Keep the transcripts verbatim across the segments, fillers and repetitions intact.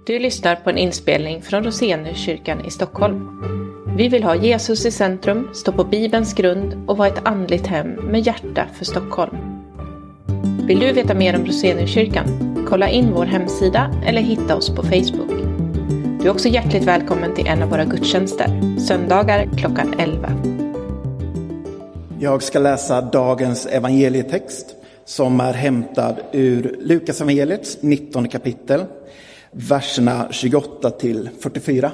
Du lyssnar på en inspelning från Roseniuskyrkan i Stockholm. Vi vill ha Jesus i centrum, stå på Bibelns grund och vara ett andligt hem med hjärta för Stockholm. Vill du veta mer om Roseniuskyrkan? Kolla in vår hemsida eller hitta oss på Facebook. Du är också hjärtligt välkommen till en av våra gudstjänster, söndagar klockan elva. Jag ska läsa dagens evangelietext som är hämtad ur Lukas evangeliets nittonde kapitel, verserna tjugoåtta till fyrtiofyra.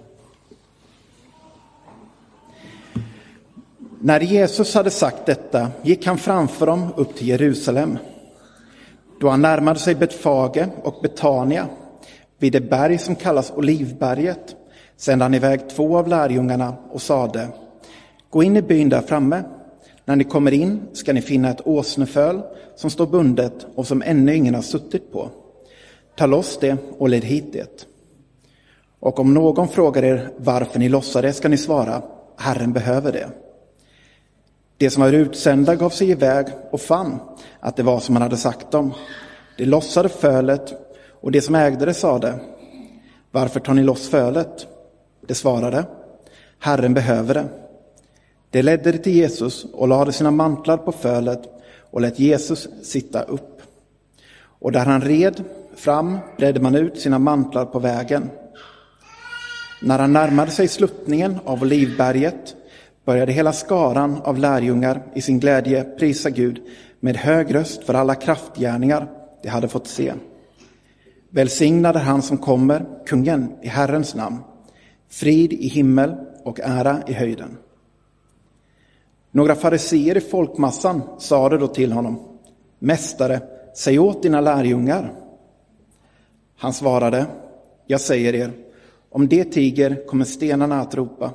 När Jesus hade sagt detta gick han framför dem upp till Jerusalem. Då han närmade sig Betfage och Betania, vid det berg som kallas Olivberget, sände han iväg två av lärjungarna och sade: gå in i byn där framme. När ni kommer in ska ni finna ett åsneföl som står bundet och som ännu ingen har suttit på. Ta loss det och led hit det. Och om någon frågar er varför ni lossar det ska ni svara: Herren behöver det. Det som var utsända gav sig iväg och fann att det var som han hade sagt dem. De lossade fölet, och det som ägde det sade: varför tar ni loss fölet? Det svarade: Herren behöver det. De ledde det till Jesus och lade sina mantlar på fölet och lät Jesus sitta upp. Och där han red fram bredde man ut sina mantlar på vägen. När han närmade sig sluttningen av Olivberget började hela skaran av lärjungar i sin glädje prisa Gud med hög röst för alla kraftgärningar de hade fått se. Välsignad är han som kommer, kungen i Herrens namn. Frid i himmel och ära i höjden. Några fariseer i folkmassan sade då till honom: Mästare, säg åt dina lärjungar. Han svarade: jag säger er, om det tiger kommer stenarna att ropa.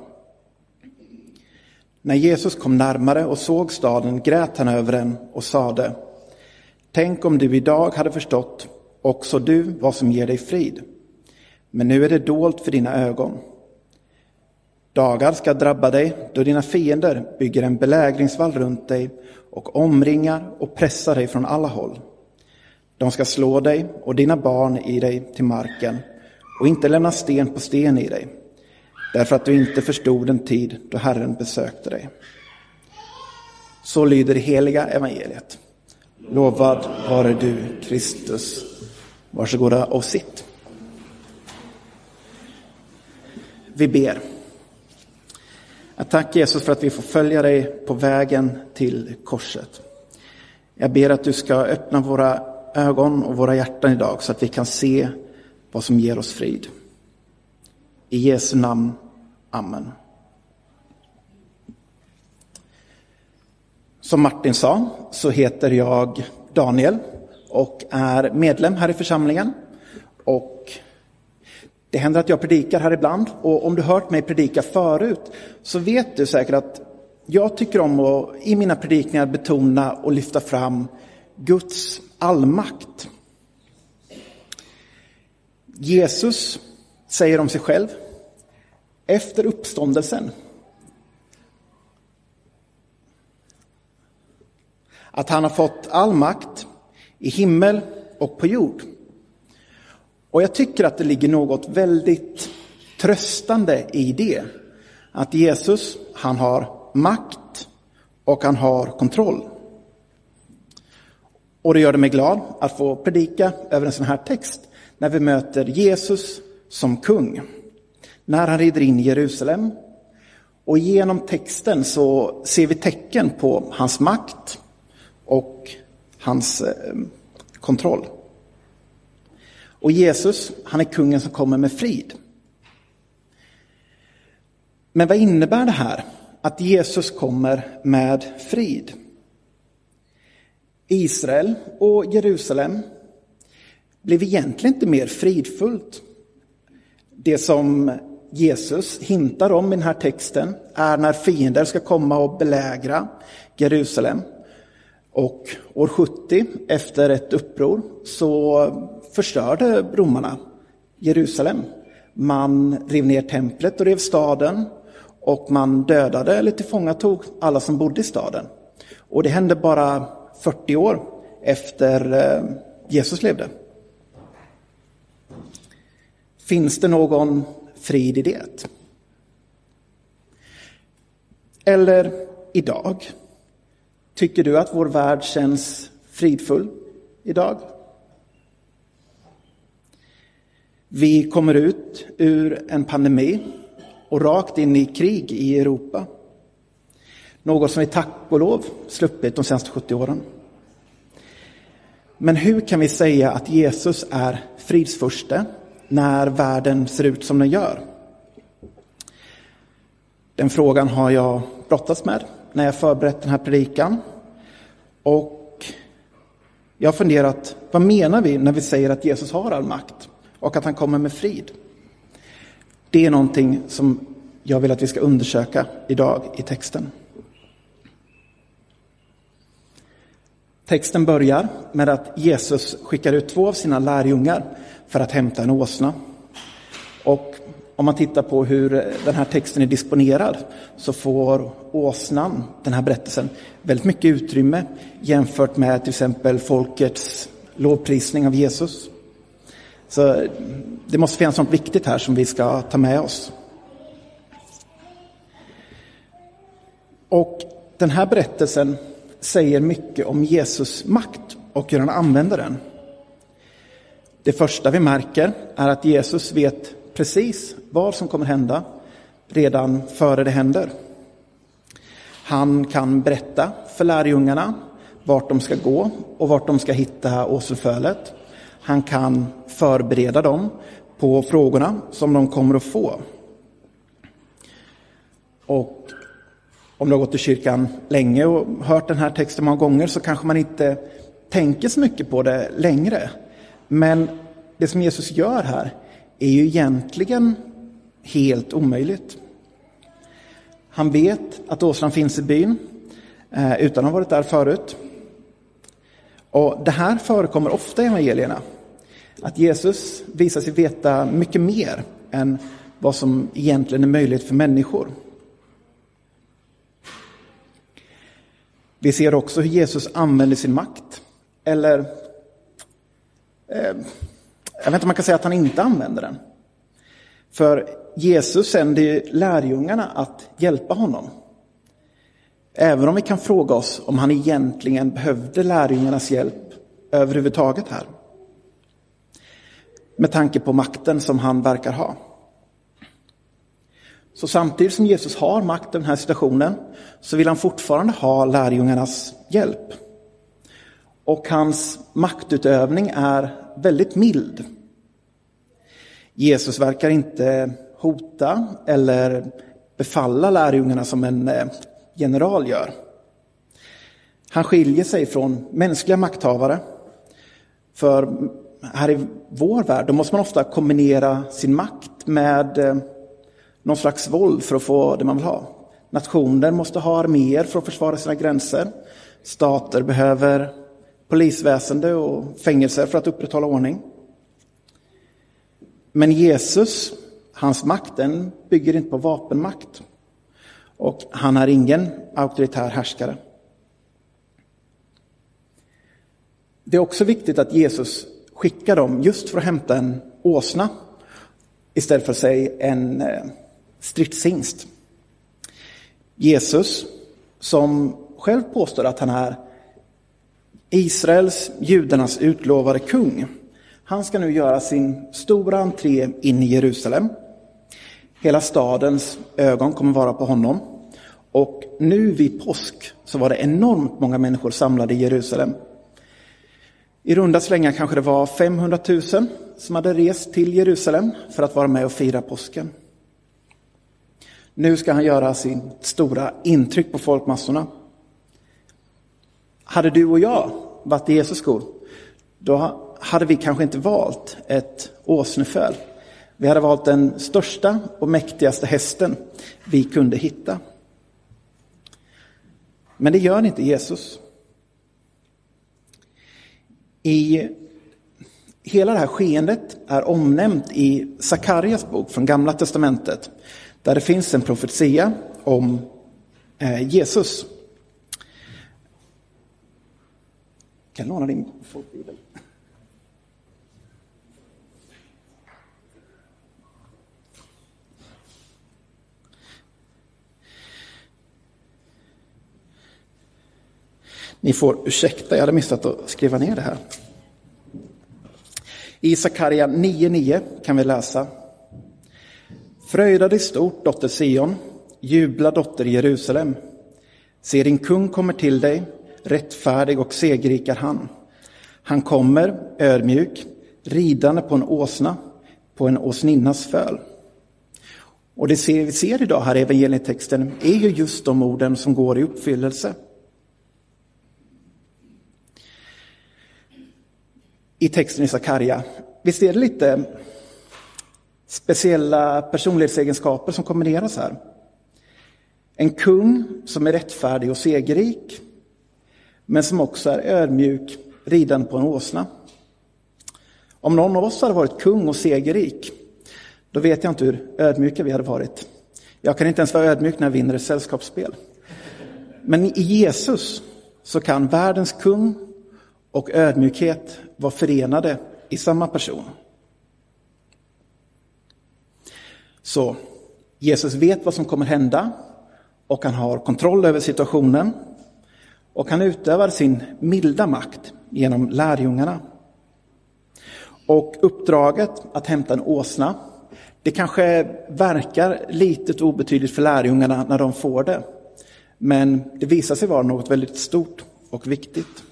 När Jesus kom närmare och såg staden grät han över den och sade: tänk om du idag hade förstått, också du, vad som ger dig frid. Men nu är det dolt för dina ögon. Dagar ska drabba dig då dina fiender bygger en belägringsvall runt dig och omringar och pressar dig från alla håll. De ska slå dig och dina barn i dig till marken och inte lämna sten på sten i dig, därför att du inte förstod den tid då Herren besökte dig. Så lyder det heliga evangeliet. Lovad vare du, Kristus. Varsågoda och sitt. Vi ber. Jag tackar Jesus för att vi får följa dig på vägen till korset. Jag ber att du ska öppna våra ögon och våra hjärtan idag så att vi kan se vad som ger oss frid. I Jesu namn. Amen. Som Martin sa så heter jag Daniel och är medlem här i församlingen. Och det händer att jag predikar här ibland. Och om du hört mig predika förut så vet du säkert att jag tycker om att i mina predikningar betona och lyfta fram Guds allmakt. Jesus säger om sig själv efter uppståndelsen att han har fått all makt i himmel och på jord. Och jag tycker att det ligger något väldigt tröstande i det. Att Jesus, han har makt och han har kontroll. Och det gör det mig glad att få predika över en sån här text när vi möter Jesus som kung. När han rider in i Jerusalem. Och genom texten så ser vi tecken på hans makt och hans eh, kontroll. Och Jesus, han är kungen som kommer med frid. Men vad innebär det här? Att Jesus kommer med frid. Israel och Jerusalem blev egentligen inte mer fridfullt. Det som Jesus hintar om i den här texten är när fiender ska komma och belägra Jerusalem. Och år sjuttio, efter ett uppror, så förstörde romarna Jerusalem. Man rev ner templet och rev staden. Och man dödade eller tillfångatog alla som bodde i staden. Och det hände bara fyrtio år efter Jesus levde. Finns det någon frid i det? Eller idag? Tycker du att vår värld känns fridfull idag? Vi kommer ut ur en pandemi och rakt in i krig i Europa. Något som vi tack och lov sluppit de senaste sjuttio åren. Men hur kan vi säga att Jesus är fridsfurste när världen ser ut som den gör? Den frågan har jag brottats med när jag förberett den här predikan. Och jag har funderat, vad menar vi när vi säger att Jesus har all makt och att han kommer med frid? Det är någonting som jag vill att vi ska undersöka idag i texten. Texten börjar med att Jesus skickar ut två av sina lärjungar för att hämta en åsna. Och om man tittar på hur den här texten är disponerad så får åsnan, den här berättelsen, väldigt mycket utrymme jämfört med till exempel folkets lovprisning av Jesus. Så det måste finnas något viktigt här som vi ska ta med oss. Och den här berättelsen säger mycket om Jesus makt och hur han använder den. Det första vi märker är att Jesus vet precis vad som kommer hända redan före det händer. Han kan berätta för lärjungarna vart de ska gå och vart de ska hitta åselfölet. Han kan förbereda dem på frågorna som de kommer att få. Och om du har gått i kyrkan länge och hört den här texten många gånger så kanske man inte tänker så mycket på det längre. Men det som Jesus gör här är ju egentligen helt omöjligt. Han vet att åsnan finns i byn eh, utan att ha varit där förut. Och det här förekommer ofta i evangelierna. Att Jesus visar sig veta mycket mer än vad som egentligen är möjligt för människor. Vi ser också hur Jesus använder sin makt. Eller, eh, jag vet inte om man kan säga att han inte använder den. För Jesus sänder lärjungarna att hjälpa honom. Även om vi kan fråga oss om han egentligen behövde lärjungarnas hjälp överhuvudtaget här. Med tanke på makten som han verkar ha. Så samtidigt som Jesus har makt i den här situationen så vill han fortfarande ha lärjungarnas hjälp. Och hans maktutövning är väldigt mild. Jesus verkar inte hota eller befalla lärjungarna som en general gör. Han skiljer sig från mänskliga makthavare. För här i vår värld då måste man ofta kombinera sin makt med någon slags våld för att få det man vill ha. Nationer måste ha arméer för att försvara sina gränser. Stater behöver polisväsende och fängelser för att upprätthålla ordning. Men Jesus, hans makt, den bygger inte på vapenmakt. Och han är ingen auktoritär härskare. Det är också viktigt att Jesus skickar dem just för att hämta en åsna istället för sig en stridshingst. Jesus, som själv påstår att han är Israels, judarnas utlovade kung, han ska nu göra sin stora entré in i Jerusalem. Hela stadens ögon kommer vara på honom. Och nu vid påsk så var det enormt många människor samlade i Jerusalem. I runda slängar kanske det var femhundratusen som hade rest till Jerusalem för att vara med och fira påsken. Nu ska han göra sin stora intryck på folkmassorna. Hade du och jag varit i Jesus skor, då hade vi kanske inte valt ett åsneföl. Vi hade valt den största och mäktigaste hästen vi kunde hitta. Men det gör inte Jesus. I hela det här skeendet är omnämnt i Sakarias bok från Gamla testamentet, där det finns en profetia om eh, Jesus. Kan jag låna din folkbibel? Ni får ursäkta, jag hade missat att skriva ner det här. I Sakaria nio nio kan vi läsa: Fröjda dig stort, dotter Sion, jubla, dotter Jerusalem. Se, din kung kommer till dig, rättfärdig och segerrik är han. Han kommer ödmjuk, ridande på en åsna, på en åsninnas föl. Och det vi ser idag här i evangelietexten är ju just de orden som går i uppfyllelse. I texten i Sakaria, visst är det lite speciella personlighetsegenskaper som kombineras här. En kung som är rättfärdig och segerrik, men som också är ödmjuk, ridande på en åsna. Om någon av oss hade varit kung och segerrik, då vet jag inte hur ödmjuka vi hade varit. Jag kan inte ens vara ödmjuk när jag vinner ett sällskapsspel. Men i Jesus så kan världens kung och ödmjukhet vara förenade i samma person. Så Jesus vet vad som kommer hända, och han har kontroll över situationen, och han utövar sin milda makt genom lärjungarna. Och uppdraget att hämta en åsna, det kanske verkar lite obetydligt för lärjungarna när de får det. Men det visar sig vara något väldigt stort och viktigt.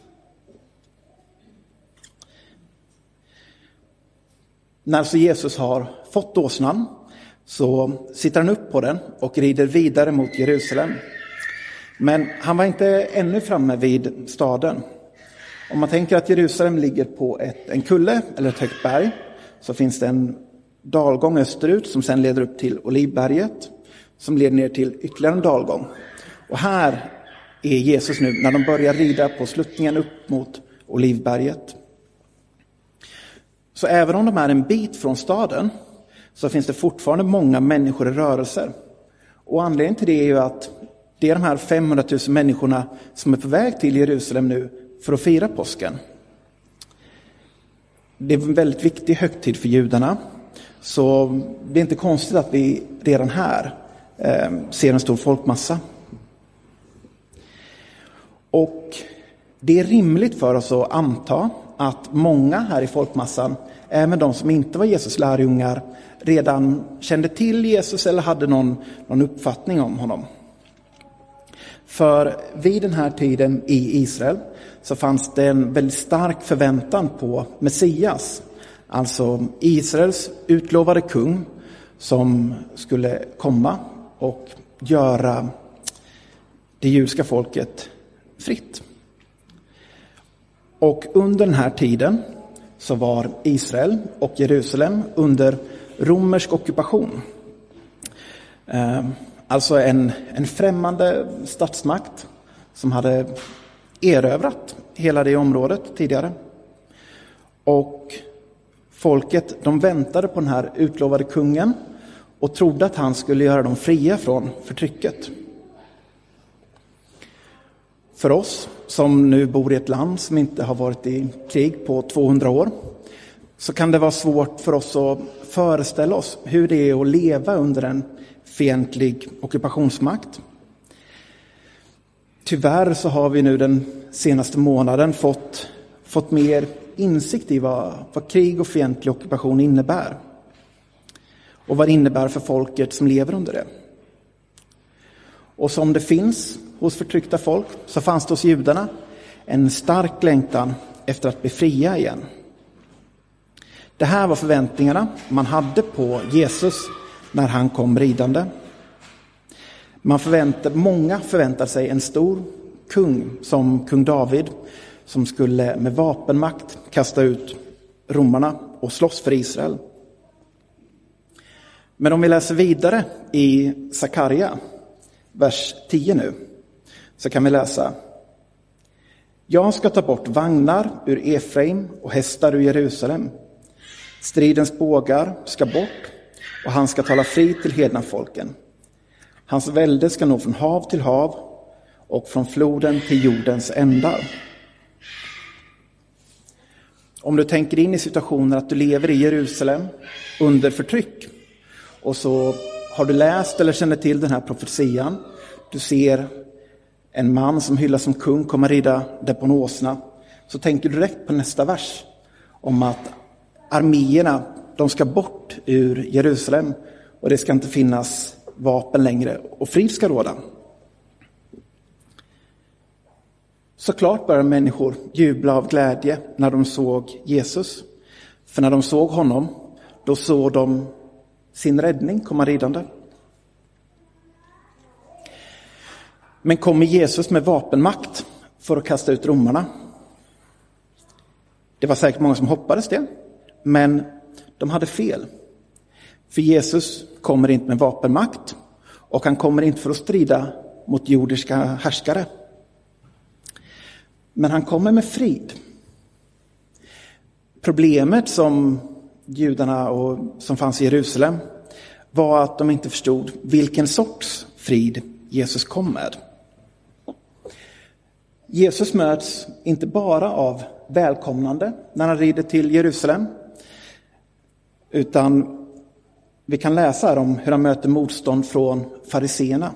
När så Jesus har fått åsnan, så sitter han upp på den och rider vidare mot Jerusalem. Men han var inte ännu framme vid staden. Om man tänker att Jerusalem ligger på ett, en kulle eller ett högt berg, så finns det en dalgång österut som sedan leder upp till Olivberget, som leder ner till ytterligare en dalgång. Och här är Jesus nu när de börjar rida på sluttningen upp mot Olivberget. Så även om de är en bit från staden, så finns det fortfarande många människor i rörelser. Och anledningen till det är ju att det är de här femhundratusen människorna som är på väg till Jerusalem nu för att fira påsken. Det är en väldigt viktig högtid för judarna. Så det är inte konstigt att vi redan här eh, ser en stor folkmassa. Och det är rimligt för oss att anta att många här i folkmassan, även de som inte var Jesus lärjungar, redan kände till Jesus eller hade någon, någon uppfattning om honom. För vid den här tiden i Israel så fanns det en väldigt stark förväntan på Messias. Alltså Israels utlovade kung som skulle komma och göra det judiska folket fritt. Och under den här tiden så var Israel och Jerusalem under romersk ockupation. Alltså en, en främmande statsmakt som hade erövrat hela det området tidigare. Och folket, de väntade på den här utlovade kungen och trodde att han skulle göra dem fria från förtrycket. För oss som nu bor i ett land som inte har varit i krig på tvåhundra år, så kan det vara svårt för oss att föreställa oss hur det är att leva under en fientlig ockupationsmakt. Tyvärr så har vi nu den senaste månaden fått, fått mer insikt i vad, vad krig och fientlig ockupation innebär. Och vad det innebär för folket som lever under det. Och som det finns hos förtryckta folk, så fanns det hos judarna en stark längtan efter att bli fria igen. Det här var förväntningarna man hade på Jesus när han kom ridande. Man förväntade, många förväntade sig en stor kung som kung David, som skulle med vapenmakt kasta ut romarna och slåss för Israel. Men om vi läser vidare i Sakaria, vers tio nu, så kan vi läsa: Jag ska ta bort vagnar ur Efraim och hästar ur Jerusalem. Stridens bågar ska bort, och han ska tala fri till hedna folken. Hans välde ska nå från hav till hav och från floden till jordens ändar. Om du tänker in i situationen att du lever i Jerusalem under förtryck, och så har du läst eller känner till den här profetian. Du ser en man som hyllas som kung kommer rida där på en åsna, så tänker du direkt på nästa vers om att arméerna, de ska bort ur Jerusalem och det ska inte finnas vapen längre och frid ska råda. Såklart börjar människor jubla av glädje när de såg Jesus. För när de såg honom, då såg de sin räddning komma ridande. Men kommer Jesus med vapenmakt för att kasta ut romarna? Det var säkert många som hoppades det, men de hade fel. För Jesus kommer inte med vapenmakt och han kommer inte för att strida mot jordiska härskare. Men han kommer med frid. Problemet som judarna och som fanns i Jerusalem var att de inte förstod vilken sorts frid Jesus kom med. Jesus möts inte bara av välkomnande när han rider till Jerusalem, utan vi kan läsa här om hur han möter motstånd från fariseerna.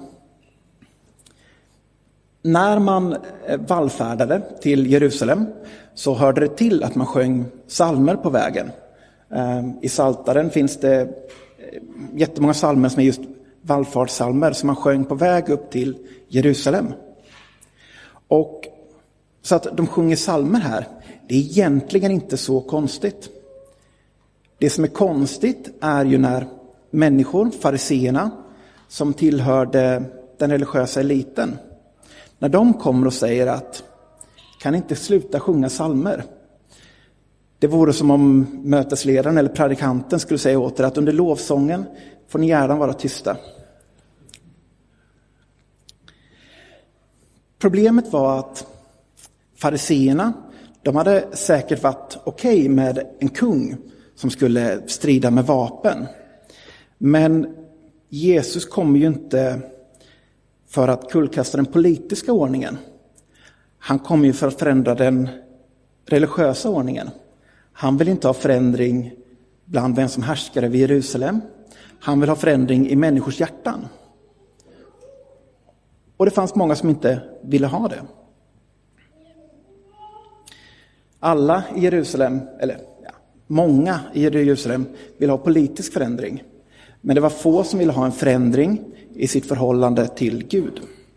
När man vallfärdade till Jerusalem så hörde det till att man sjöng psalmer på vägen. I Psaltaren finns det jättemånga psalmer som är just vallfartssalmer som man sjöng på väg upp till Jerusalem. Och så att de sjunger psalmer här, det är egentligen inte så konstigt. Det som är konstigt är ju när människor, fariseerna, som tillhörde den religiösa eliten, när de kommer och säger att kan inte sluta sjunga psalmer. Det vore som om mötesledaren eller predikanten skulle säga åt er att under lovsången får ni gärna vara tysta. Problemet var att fariseerna, de hade säkert varit okej okay med en kung som skulle strida med vapen. Men Jesus kommer ju inte för att kullkasta den politiska ordningen. Han kommer ju för att förändra den religiösa ordningen. Han vill inte ha förändring bland vem som härskar över Jerusalem. Han vill ha förändring i människors hjärtan. Och det fanns många som inte ville ha det. Alla i Jerusalem, eller ja, många i Jerusalem vill ha politisk förändring. Men det var få som ville ha en förändring i sitt förhållande till Gud.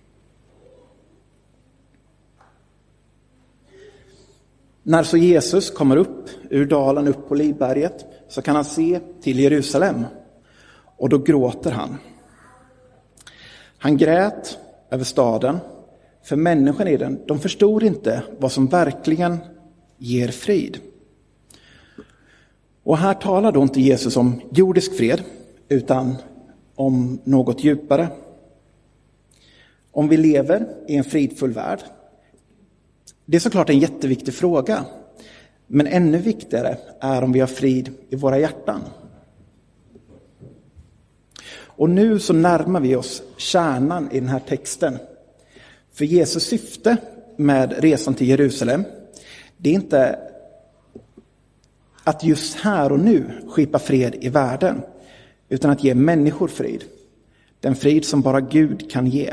När så Jesus kommer upp ur dalen upp på Olivberget så kan han se till Jerusalem och då gråter han. Han grät över staden, för människan i den, de förstod inte vad som verkligen ger frid. Och här talar då inte Jesus om jordisk fred utan om något djupare. Om vi lever i en fridfull värld. Det är såklart en jätteviktig fråga. Men ännu viktigare är om vi har frid i våra hjärtan. Och nu så närmar vi oss kärnan i den här texten. För Jesus syfte med resan till Jerusalem, det är inte att just här och nu skipa fred i världen, utan att ge människor frid. Den frid som bara Gud kan ge.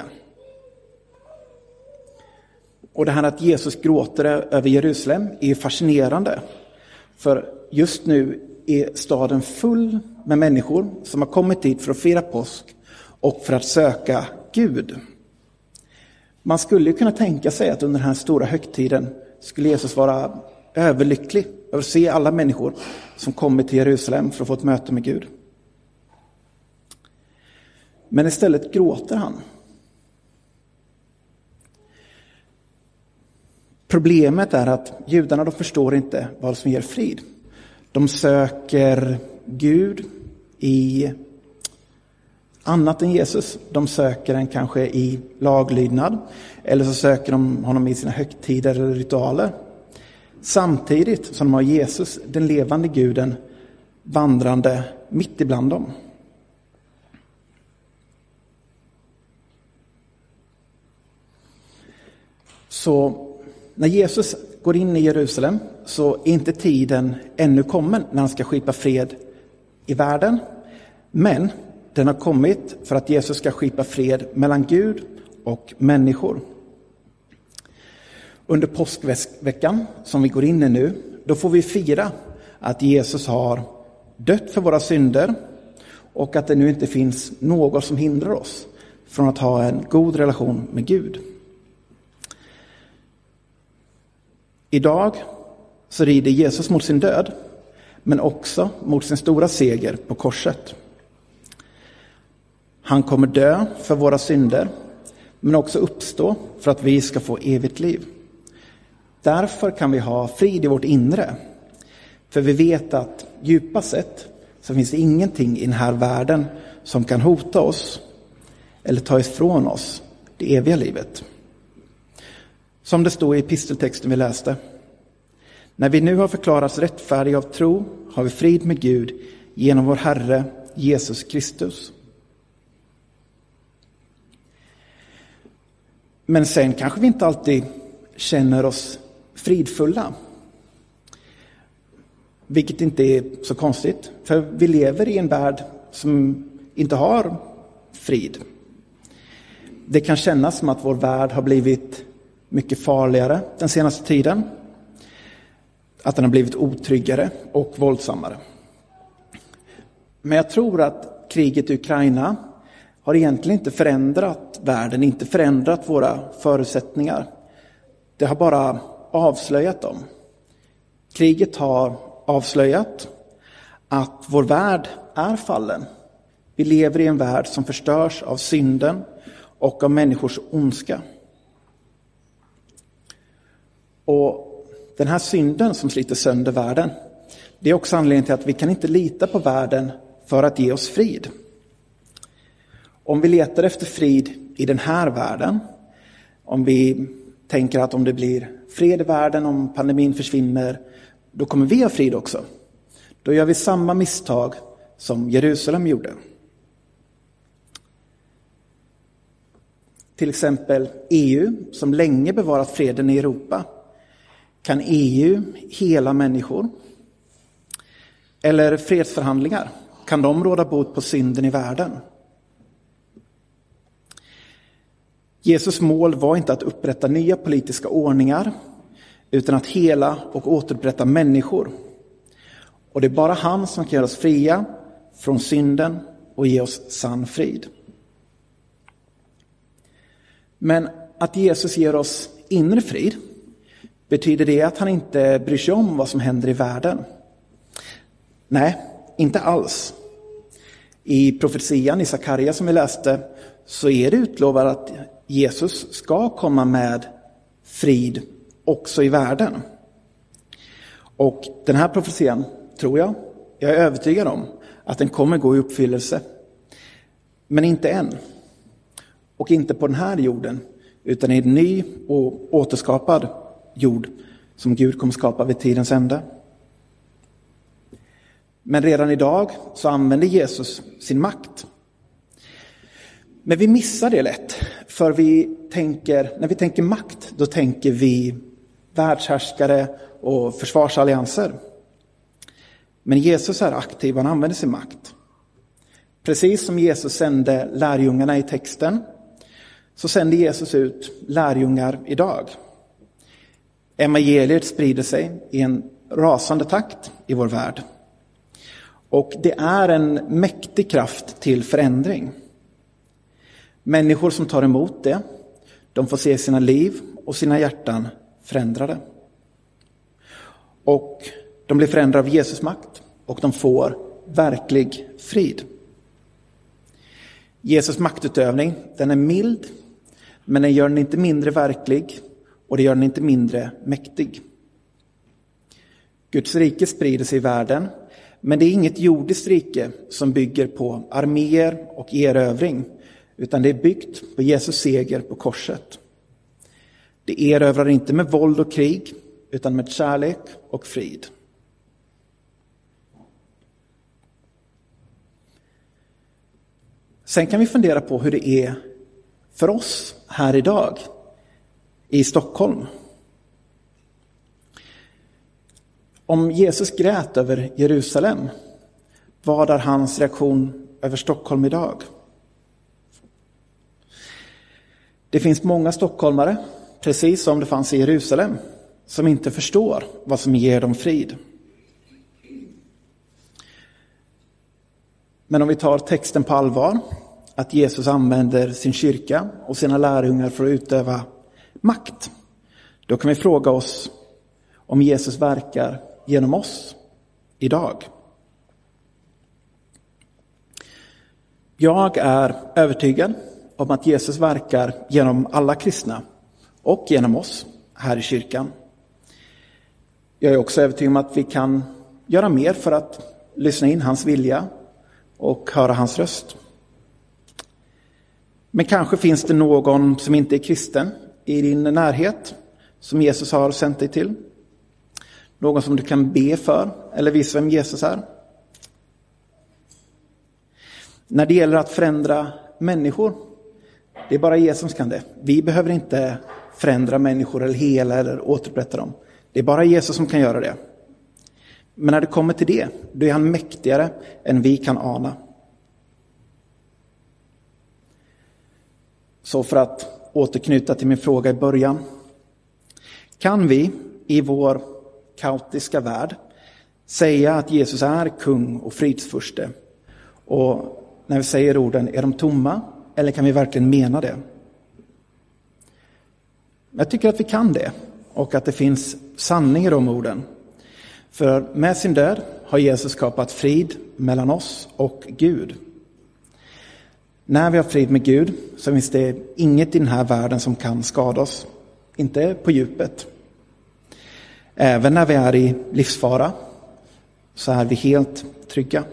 Och det här att Jesus gråter över Jerusalem är fascinerande. För just nu är staden full med människor som har kommit dit för att fira påsk och för att söka Gud. Man skulle ju kunna tänka sig att under den här stora högtiden skulle Jesus vara överlycklig över att se alla människor som kommer till Jerusalem för att få ett möte med Gud. Men istället gråter han. Problemet är att judarna, de förstår inte vad som ger frid. De söker Gud i annat än Jesus. De söker den kanske i laglydnad. Eller så söker de honom i sina högtider eller ritualer. Samtidigt som de har Jesus, den levande guden, vandrande mitt ibland dem. Så när Jesus går in i Jerusalem så är inte tiden ännu kommen när han ska skipa fred i världen. Men den har kommit för att Jesus ska skipa fred mellan Gud och människor. Under påskveckan som vi går in i nu, då får vi fira att Jesus har dött för våra synder och att det nu inte finns något som hindrar oss från att ha en god relation med Gud. Idag så rider Jesus mot sin död, men också mot sin stora seger på korset. Han kommer dö för våra synder, men också uppstå för att vi ska få evigt liv. Därför kan vi ha frid i vårt inre. För vi vet att djupast sett så finns det ingenting i den här världen som kan hota oss eller ta ifrån oss det eviga livet. Som det står i episteltexten vi läste. När vi nu har förklarats rättfärdiga av tro har vi frid med Gud genom vår Herre Jesus Kristus. Men sen kanske vi inte alltid känner oss fridfulla. Vilket inte är så konstigt. För vi lever i en värld som inte har frid. Det kan kännas som att vår värld har blivit mycket farligare den senaste tiden. Att den har blivit otryggare och våldsammare. Men jag tror att kriget i Ukraina har egentligen inte förändrat världen, inte förändrat våra förutsättningar. Det har bara avslöjat dem. Kriget har avslöjat att vår värld är fallen. Vi lever i en värld som förstörs av synden och av människors ondska. Och den här synden som sliter sönder världen, det är också anledningen till att vi kan inte lita på världen för att ge oss frid. Om vi letar efter frid i den här världen, om vi tänker att om det blir fred i världen, om pandemin försvinner, då kommer vi ha frid också. Då gör vi samma misstag som Jerusalem gjorde. Till exempel E U, som länge bevarat freden i Europa. Kan E U hela människor? Eller fredsförhandlingar? Kan de råda bot på synden i världen? Jesus mål var inte att upprätta nya politiska ordningar, utan att hela och återupprätta människor. Och det är bara han som kan göra oss fria från synden och ge oss sann frid. Men att Jesus ger oss inre frid, betyder det att han inte bryr sig om vad som händer i världen? Nej, inte alls. I profetian i Sakaria som vi läste så är det utlovat att Jesus ska komma med frid också i världen. Och den här profetian tror jag, jag är övertygad om att den kommer gå i uppfyllelse. Men inte än. Och inte på den här jorden, utan i en ny och återskapad jord som Gud kommer skapa vid tidens ände. Men redan idag så använder Jesus sin makt. Men vi missar det lätt, för vi tänker, när vi tänker makt, då tänker vi världshärskare och försvarsallianser. Men Jesus är aktiv, han använder sin makt. Precis som Jesus sände lärjungarna i texten, så sänder Jesus ut lärjungar idag. Evangeliet sprider sig i en rasande takt i vår värld. Och det är en mäktig kraft till förändring. Människor som tar emot det, de får se sina liv och sina hjärtan förändrade. Och de blir förändrade av Jesus makt och de får verklig frid. Jesus maktutövning, den är mild, men den gör den inte mindre verklig och det gör den inte mindre mäktig. Guds rike sprider sig i världen, men det är inget jordiskt rike som bygger på arméer och erövring, utan det är byggt på Jesus seger på korset. Det erövrar inte med våld och krig, utan med kärlek och frid. Sen kan vi fundera på hur det är för oss här idag i Stockholm. Om Jesus grät över Jerusalem, vad är hans reaktion över Stockholm idag? Det finns många stockholmare precis som det fanns i Jerusalem, som inte förstår vad som ger dem frid. Men om vi tar texten på allvar, att Jesus använder sin kyrka och sina lärjungar för att utöva makt, då kan vi fråga oss om Jesus verkar genom oss idag. Jag är övertygad om att Jesus verkar genom alla kristna och genom oss här i kyrkan. Jag är också övertygad om att vi kan göra mer för att lyssna in hans vilja och höra hans röst. Men kanske finns det någon som inte är kristen i din närhet som Jesus har sänt dig till. Någon som du kan be för eller visa vem Jesus är. När det gäller att förändra människor, det är bara Jesus som kan det. Vi behöver inte förändra människor eller hela eller återupprätta dem. Det är bara Jesus som kan göra det. Men när det kommer till det, då är han mäktigare än vi kan ana. Så för att återknyta till min fråga i början. Kan vi i vår kaotiska värld säga att Jesus är kung och fridsfurste? Och när vi säger orden, är de tomma eller kan vi verkligen mena det? Jag tycker att vi kan det och att det finns sanning i de orden. För med sin död har Jesus skapat frid mellan oss och Gud. När vi har frid med Gud så finns det inget i den här världen som kan skada oss. Inte på djupet. Även när vi är i livsfara så är vi helt trygga.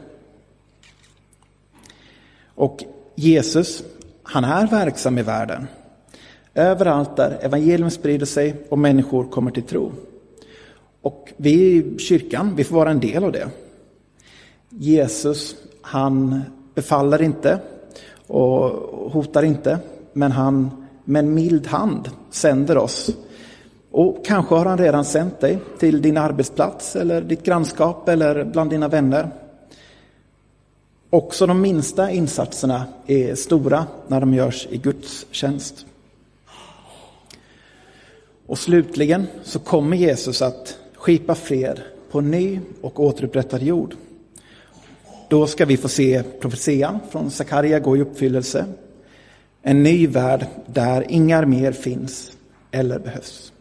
Och Jesus, han är verksam i världen. Överallt där evangelium sprider sig och människor kommer till tro. Och vi i kyrkan, vi får vara en del av det. Jesus, han befaller inte och hotar inte, men han med en mild hand sänder oss. Och kanske har han redan sänt dig till din arbetsplats eller ditt grannskap eller bland dina vänner. Också de minsta insatserna är stora när de görs i Guds tjänst. Och slutligen så kommer Jesus att skipa fred på ny och återupprättad jord. Då ska vi få se profetian från Sakaria gå i uppfyllelse. En ny värld där inga mer finns eller behövs.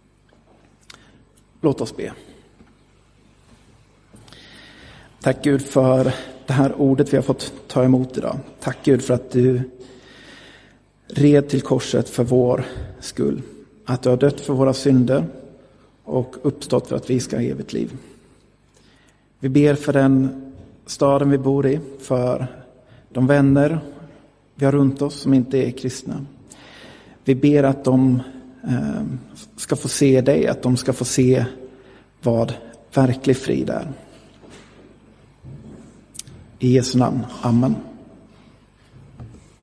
Låt oss be. Tack Gud för det här ordet vi har fått ta emot idag. Tack Gud för att du red till korset för vår skull. Att du har dött för våra synder och uppstått för att vi ska ha evigt liv. Vi ber för den staden vi bor i, för de vänner vi har runt oss som inte är kristna. Vi ber att de eh, ska få se dig, att de ska få se vad verklig frid är. I Jesu namn. Amen.